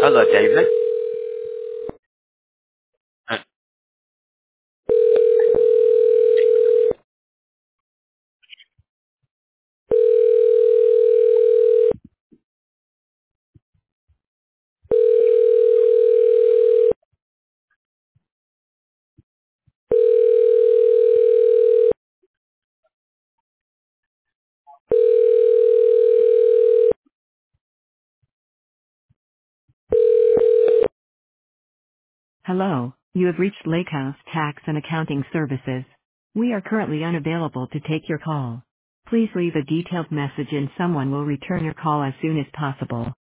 Hello, David. Uh, Hello, you have reached Lakehouse Tax and Accounting Services. We are currently unavailable to take your call. Please leave a detailed message and someone will return your call as soon as possible.